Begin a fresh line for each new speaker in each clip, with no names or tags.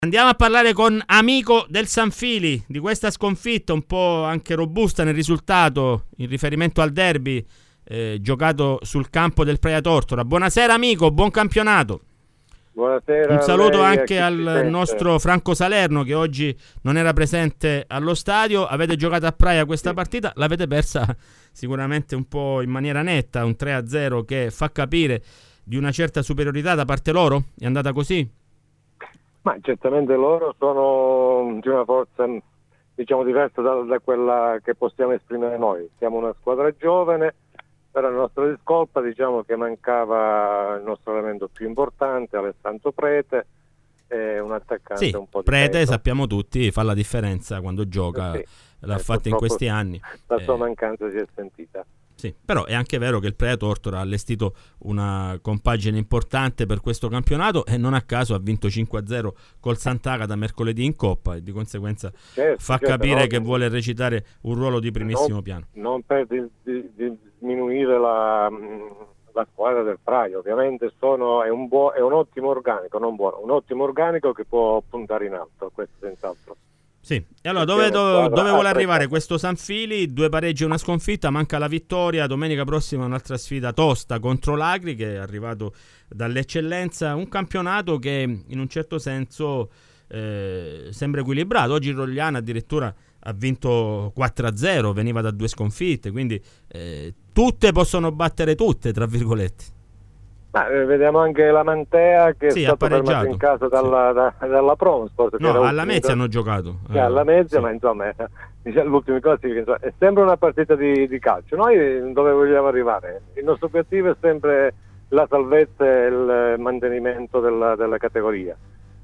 Andiamo a parlare con Amico del Sanfili di questa sconfitta un po' anche robusta nel risultato in riferimento al derby giocato sul campo del Praia Tortora. Buonasera amico, buon campionato.
Buonasera.
Un saluto anche al nostro Franco Salerno che oggi non era presente allo stadio. Avete giocato a Praia questa partita, l'avete persa sicuramente un po' in maniera netta, un 3-0 che fa capire di una certa superiorità da parte loro. È andata così?
Ma certamente loro sono di una forza, diciamo, diversa da quella che possiamo esprimere noi. Siamo una squadra giovane, per la nostra discolpa diciamo che mancava il nostro elemento più importante, Alessandro Prete, e un attaccante
sì,
un po' di
Prete
peso.
Sappiamo tutti, fa la differenza quando gioca,
Sì,
l'ha fatta in questi anni.
La sua mancanza si è sentita.
Sì, però è anche vero che il Praia Tortora ha allestito una compagine importante per questo campionato e non a caso ha vinto 5-0 col Sant'Agata mercoledì in Coppa e di conseguenza fa capire che vuole recitare un ruolo di primissimo piano.
Non per diminuire la squadra del Praia, ovviamente è un ottimo organico, non buono, un ottimo organico che può puntare in alto, questo senz'altro.
Sì, e allora dove vuole arrivare questo Sanfili? 2 pareggi e una sconfitta, manca la vittoria. Domenica prossima un'altra sfida tosta contro l'Agri che è arrivato dall'eccellenza, un campionato che in un certo senso sembra equilibrato. Oggi il Rogliano addirittura ha vinto 4-0, veniva da 2 sconfitte, quindi tutte possono battere tutte, tra virgolette.
Ma vediamo anche la Mantea che è stato fermato in casa dalla Promosport.
No, alla Mezia hanno giocato.
Alla Mezia, ma insomma l'ultima classifica è sempre una partita di calcio. Noi dove vogliamo arrivare? Il nostro obiettivo è sempre la salvezza e il mantenimento della categoria.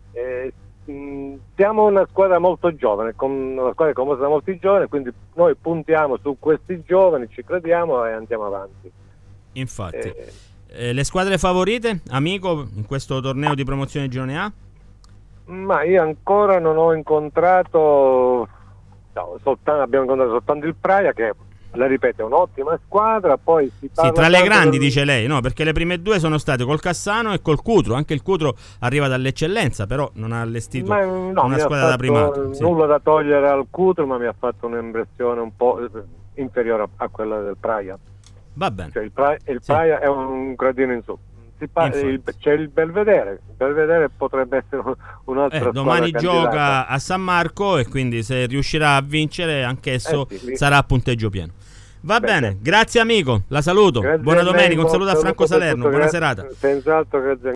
Siamo una squadra molto giovane, una squadra composta da molti giovani, quindi noi puntiamo su questi giovani, ci crediamo e andiamo avanti.
Infatti. Le squadre favorite, amico, in questo torneo di promozione Girone A?
Ma io ancora non ho incontrato, abbiamo incontrato soltanto il Praia che, la ripeto, è un'ottima squadra, poi si parla
tra le grandi dice lei, no? Perché le prime 2 sono state col Cassano e col Cutro, anche il Cutro arriva dall'eccellenza, però non ha allestito una squadra da primato.
Nulla da togliere al Cutro, ma mi ha fatto un'impressione un po' inferiore a quella del Praia.
Va bene.
Cioè il Praia è un gradino in su. C'è il Belvedere. Il Belvedere potrebbe essere un'altra
domani
squadra
gioca
candidata
a San Marco e quindi se riuscirà a vincere anch'esso sarà a punteggio pieno. Va bene, grazie amico, la saluto. Buona domenica, un saluto a Franco Salerno, buona serata.
Senz'altro, grazie.